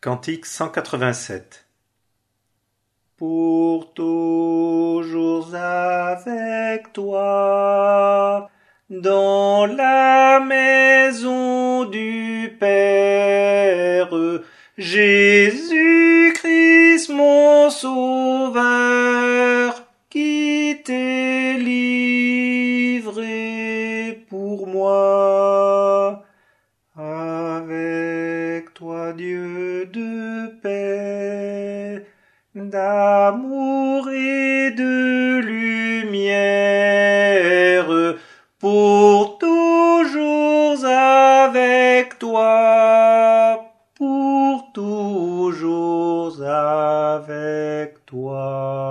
Cantique 187. Pour toujours avec toi, dans la maison du Père, Jésus-Christ mon Sauveur, qui t'est livré pour moi. Avec toi, Dieu de paix, d'amour et de lumière, pour toujours avec toi, pour toujours avec toi.